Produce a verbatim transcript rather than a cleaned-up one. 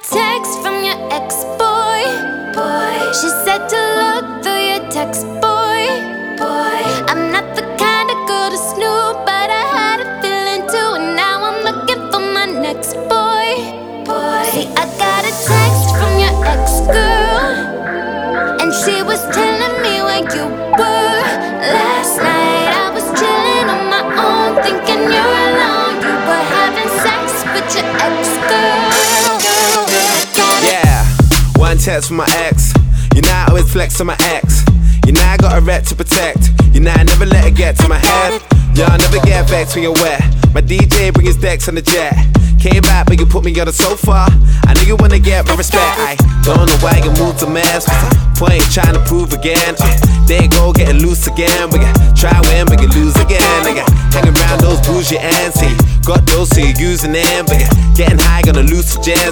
text from your ex-boy. Boy. She said to look through your text, boy. Boy. I'm not the kind of girl to snoop, but I had a feeling too, and now I'm looking for my next boy. Boy. See, I got a text from your ex-girl, and she was telling me where you were last night. I was chilling on my own, thinking you're alone. You were having sex with your ex-girl. Yeah, one text from my ex. You know I always flex on my ex. You know I got a rep to protect. You know I never let it get to my head. Yo, I never get vexed when you're wet. My D J bring his decks on the jet. Came back but you put me on the sofa. I know you wanna get my respect. I don't know why you moved to mess. What's the point trying to prove again? Uh, there you go, getting loose again. We got try win, but you lose again. Nigga, hanging around those bougie ends. See, got those so you're using them, but you're getting high, gonna lose to jams.